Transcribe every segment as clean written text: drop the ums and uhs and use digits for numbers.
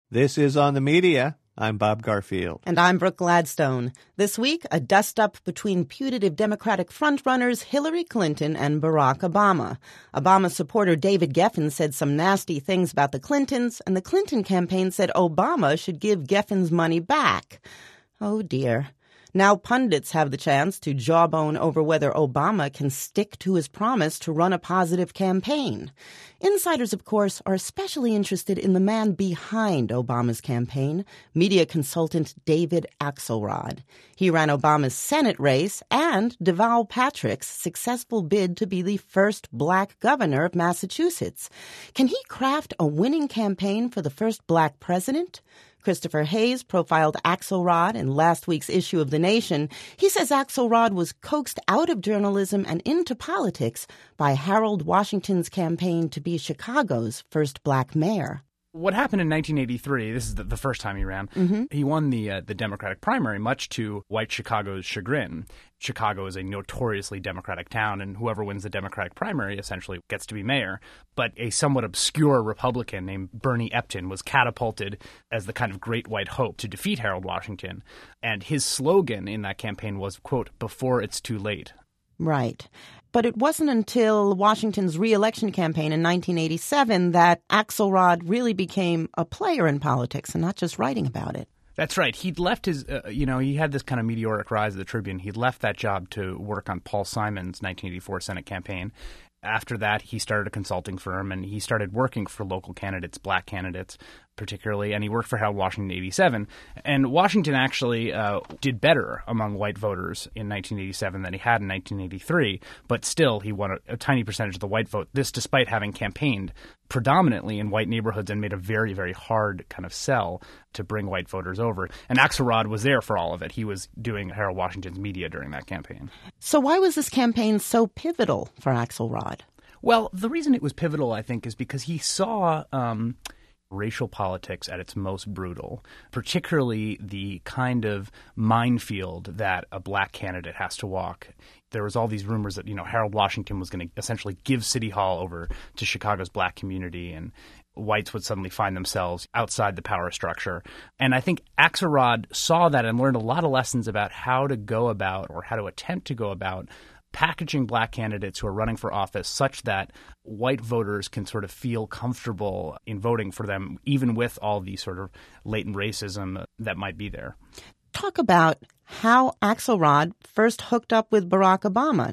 This is On the Media. I'm Bob Garfield. And I'm Brooke Gladstone. This week, a dust-up between putative Democratic frontrunners Hillary Clinton and Barack Obama. Obama supporter David Geffen said some nasty things about the Clintons, and the Clinton campaign said Obama should give Geffen's money back. Oh, dear. Now pundits have the chance to jawbone over whether Obama can stick to his promise to run a positive campaign. Insiders, of course, are especially interested in the man behind Obama's campaign, media consultant David Axelrod. He ran Obama's Senate race and Deval Patrick's successful bid to be the first black governor of Massachusetts. Can he craft a winning campaign for the first black president? Christopher Hayes profiled Axelrod in last week's issue of The Nation. He says Axelrod was coaxed out of journalism and into politics by Harold Washington's campaign to be Chicago's first black mayor. What happened in 1983, this is the first time he ran, he won the Democratic primary, much to white Chicago's chagrin. Chicago is a notoriously Democratic town, and whoever wins the Democratic primary essentially gets to be mayor. But a somewhat obscure Republican named Bernie Epton was catapulted as the kind of great white hope to defeat Harold Washington. And his slogan in that campaign was, quote, "Before it's too late." Right. But it wasn't until Washington's re-election campaign in 1987 that Axelrod really became a player in politics and not just writing about it. That's right. He'd left his, he had this kind of meteoric rise of the Tribune. He'd left that job to work on Paul Simon's 1984 Senate campaign. After that, he started a consulting firm, and he started working for local candidates, black candidates particularly, and he worked for Harold Washington in 1987. And Washington actually did better among white voters in 1987 than he had in 1983, but still he won a tiny percentage of the white vote, this despite having campaigned predominantly in white neighborhoods and made a very, very hard kind of sell to bring white voters over. And Axelrod was there for all of it. He was doing Harold Washington's media during that campaign. So why was this campaign so pivotal for Axelrod? Well, the reason it was pivotal, I think, is because he saw racial politics at its most brutal, particularly the kind of minefield that a black candidate has to walk. There was all these rumors that, Harold Washington was going to essentially give City Hall over to Chicago's black community, and whites would suddenly find themselves outside the power structure. And I think Axelrod saw that and learned a lot of lessons about how to go about, or how to attempt to go about, packaging black candidates who are running for office such that white voters can sort of feel comfortable in voting for them, even with all the sort of latent racism that might be there. Talk about how Axelrod first hooked up with Barack Obama.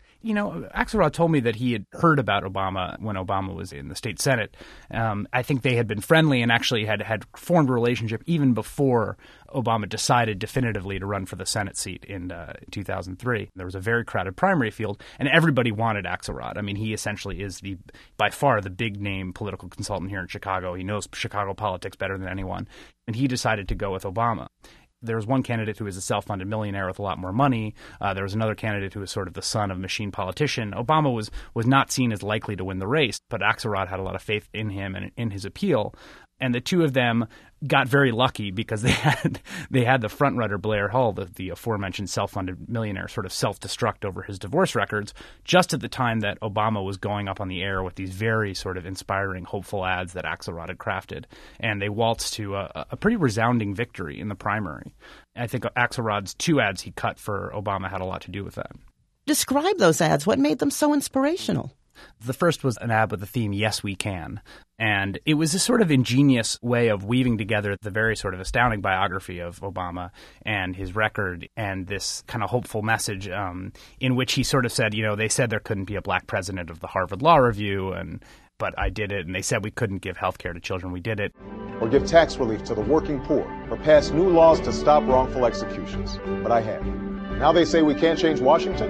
Axelrod told me that he had heard about Obama when Obama was in the state Senate. I think they had been friendly and actually had formed a relationship even before Obama decided definitively to run for the Senate seat in 2003. There was a very crowded primary field, and everybody wanted Axelrod. I mean, he essentially is by far the big-name political consultant here in Chicago. He knows Chicago politics better than anyone, and he decided to go with Obama. There was one candidate who was a self-funded millionaire with a lot more money. There was another candidate who was sort of the son of a machine politician. Obama was not seen as likely to win the race, but Axelrod had a lot of faith in him and in his appeal. And the two of them got very lucky because they had the frontrunner Blair Hull, the aforementioned self-funded millionaire, sort of self-destruct over his divorce records just at the time that Obama was going up on the air with these very sort of inspiring, hopeful ads that Axelrod had crafted. And they waltzed to a pretty resounding victory in the primary. I think Axelrod's two ads he cut for Obama had a lot to do with that. Describe those ads. What made them so inspirational? The first was an ad with the theme, "Yes, We Can." And it was a sort of ingenious way of weaving together the very sort of astounding biography of Obama and his record and this kind of hopeful message in which he sort of said, they said there couldn't be a black president of the Harvard Law Review, but I did it. And they said we couldn't give health care to children. We did it. Or give tax relief to the working poor, or pass new laws to stop wrongful executions. But I have. Now they say we can't change Washington?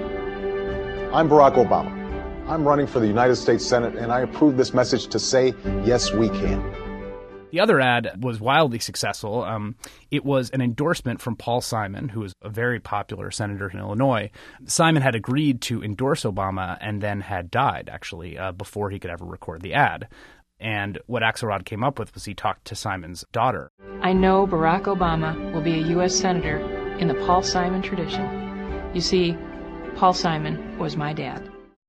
I'm Barack Obama. I'm running for the United States Senate, and I approve this message to say, yes, we can. The other ad was wildly successful. It was an endorsement from Paul Simon, who is a very popular senator in Illinois. Simon had agreed to endorse Obama and then had died, actually, before he could ever record the ad. And what Axelrod came up with was he talked to Simon's daughter. I know Barack Obama will be a U.S. Senator in the Paul Simon tradition. You see, Paul Simon was my dad.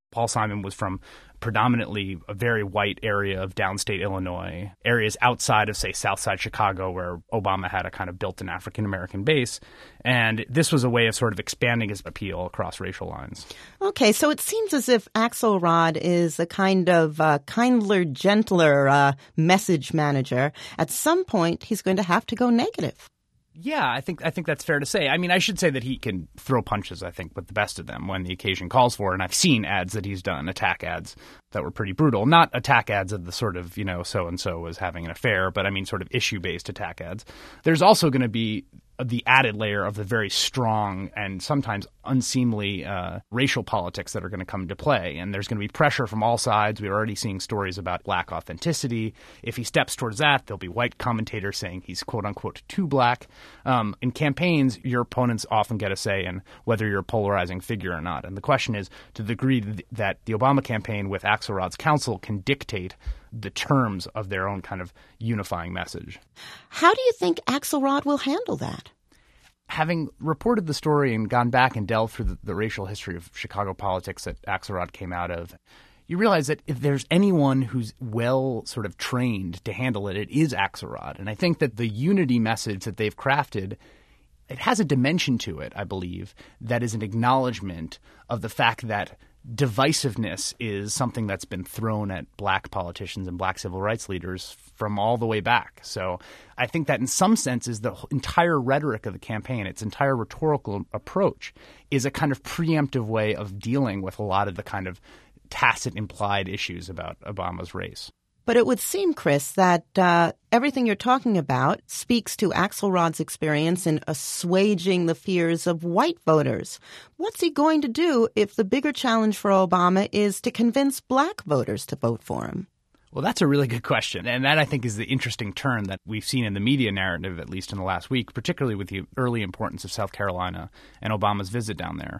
Paul Simon was from predominantly a very white area of downstate Illinois, areas outside of, say, Southside Chicago, where Obama had a kind of built-in African-American base. And this was a way of sort of expanding his appeal across racial lines. Okay, so it seems as if Axelrod is a kind of kindler, gentler message manager. At some point, he's going to have to go negative. Yeah, I think that's fair to say. I mean, I should say that he can throw punches, I think, with the best of them when the occasion calls for it. And I've seen ads that he's done, attack ads, that were pretty brutal. Not attack ads of the sort of, so-and-so was having an affair, but I mean sort of issue-based attack ads. There's also going to be the added layer of the very strong and sometimes unseemly racial politics that are going to come into play. And there's going to be pressure from all sides. We're already seeing stories about black authenticity. If he steps towards that, there'll be white commentators saying he's quote-unquote too black. In campaigns, your opponents often get a say in whether you're a polarizing figure or not. And the question is, to the degree that the Obama campaign with Axelrod's counsel can dictate the terms of their own kind of unifying message. How do you think Axelrod will handle that? Having reported the story and gone back and delved through the racial history of Chicago politics that Axelrod came out of, you realize that if there's anyone who's well sort of trained to handle it, it is Axelrod. And I think that the unity message that they've crafted, it has a dimension to it, I believe, that is an acknowledgement of the fact that divisiveness is something that's been thrown at black politicians and black civil rights leaders from all the way back. So I think that in some senses, the entire rhetoric of the campaign, its entire rhetorical approach, is a kind of preemptive way of dealing with a lot of the kind of tacit implied issues about Obama's race. But it would seem, Chris, that everything you're talking about speaks to Axelrod's experience in assuaging the fears of white voters. What's he going to do if the bigger challenge for Obama is to convince black voters to vote for him? Well, that's a really good question. And that, I think, is the interesting turn that we've seen in the media narrative, at least in the last week, particularly with the early importance of South Carolina and Obama's visit down there.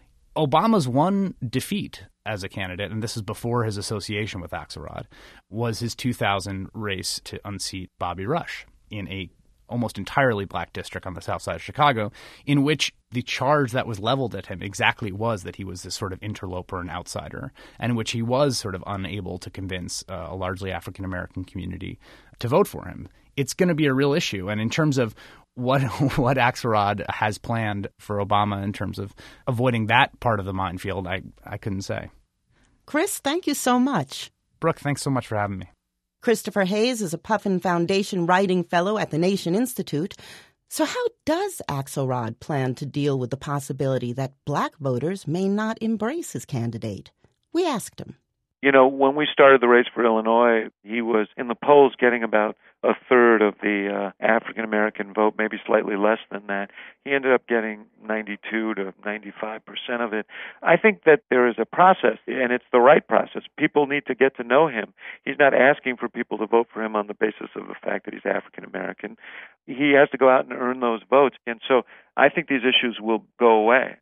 Obama's one defeat as a candidate, and this is before his association with Axelrod, was his 2000 race to unseat Bobby Rush in a almost entirely black district on the south side of Chicago, in which the charge that was leveled at him exactly was that he was this sort of interloper and outsider, and in which he was sort of unable to convince a largely African-American community to vote for him. It's going to be a real issue. And in terms of what Axelrod has planned for Obama in terms of avoiding that part of the minefield, I couldn't say. Chris, thank you so much. Brooke, thanks so much for having me. Christopher Hayes is a Puffin Foundation Writing Fellow at the Nation Institute. So how does Axelrod plan to deal with the possibility that black voters may not embrace his candidate? We asked him. When we started the race for Illinois, he was in the polls getting about a third of the African-American vote, maybe slightly less than that. He ended up getting 92 to 95% of it. I think that there is a process, and it's the right process. People need to get to know him. He's not asking for people to vote for him on the basis of the fact that he's African-American. He has to go out and earn those votes. And so I think these issues will go away.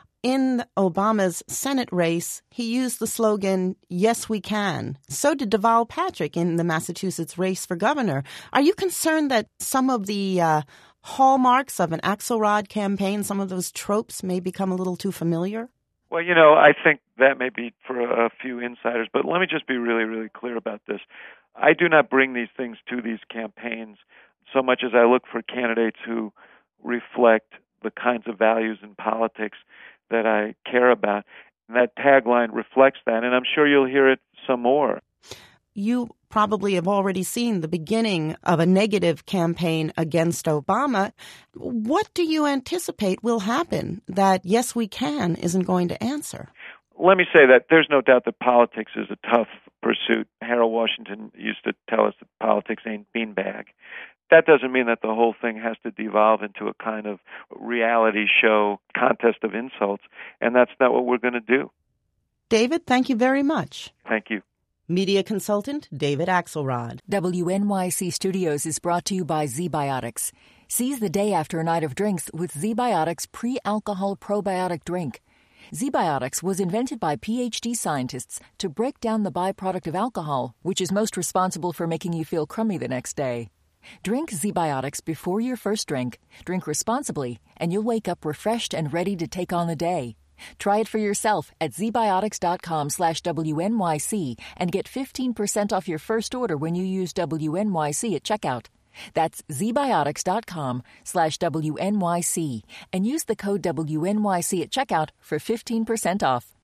In Obama's Senate race, he used the slogan, "Yes, we can." So did Deval Patrick in the Massachusetts race for governor. Are you concerned that some of the hallmarks of an Axelrod campaign, some of those tropes may become a little too familiar? Well, I think that may be for a few insiders, but let me just be really, really clear about this. I do not bring these things to these campaigns so much as I look for candidates who reflect the kinds of values in politics that I care about. And that tagline reflects that, and I'm sure you'll hear it some more. You probably have already seen the beginning of a negative campaign against Obama. What do you anticipate will happen that "Yes, we can" isn't going to answer? Let me say that there's no doubt that politics is a tough pursuit. Harold Washington used to tell us that politics ain't beanbag. That doesn't mean that the whole thing has to devolve into a kind of reality show contest of insults, and that's not what we're going to do. David, thank you very much. Thank you. Media consultant David Axelrod. WNYC Studios is brought to you by ZBiotics. Seize the day after a night of drinks with ZBiotics pre-alcohol probiotic drink. ZBiotics was invented by PhD scientists to break down the byproduct of alcohol, which is most responsible for making you feel crummy the next day. Drink ZBiotics before your first drink, drink responsibly, and you'll wake up refreshed and ready to take on the day. Try it for yourself at zbiotics.com/WNYC and get 15% off your first order when you use WNYC at checkout. That's zbiotics.com/WNYC and use the code WNYC at checkout for 15% off.